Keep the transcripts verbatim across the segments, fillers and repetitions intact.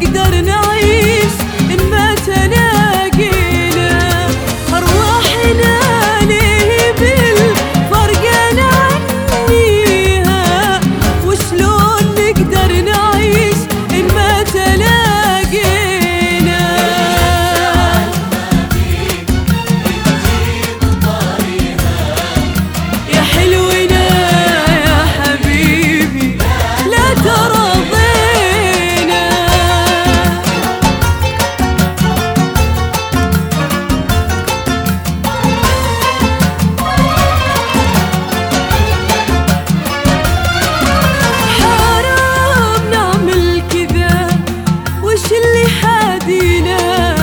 نقدر نعيش إن ما تلاقينا، أرواحنا ليه بالفرق نعنيها، وشلون نقدر نعيش إن ما تلاقينا. يا حلونا يا حبيبي لا ترضينا. حرام نعمل كذا، وش اللي حادينا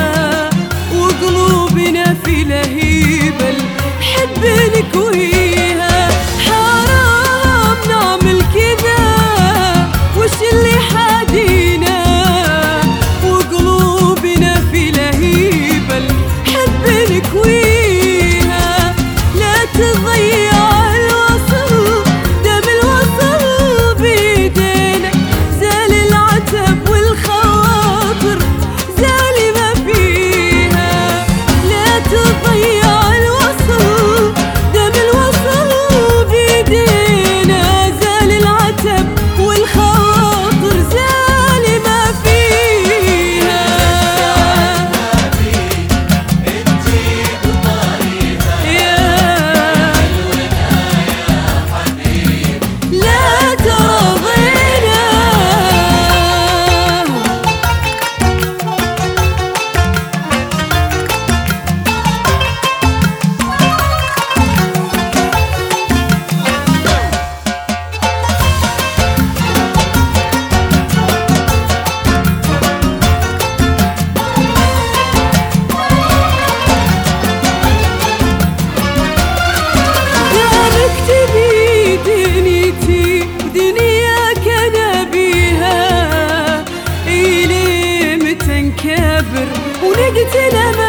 وقلوبنا في لهيبة الحب نكويها. حرام نعمل كذا، وش اللي حادينا وقلوبنا في لهيبة الحب نكويها. لا تضيع الوصل، دم الوصل بيدينا، زال العتب والخواطر زال ما فيها. لا تضيع الوصل، دم الوصل بيدينا، زال العتب والخواطر زال ما فيها. يا لا ترضينا. دامك تبي دنيتي ودنياك انا بيها، إلي متى نكابر ونقتل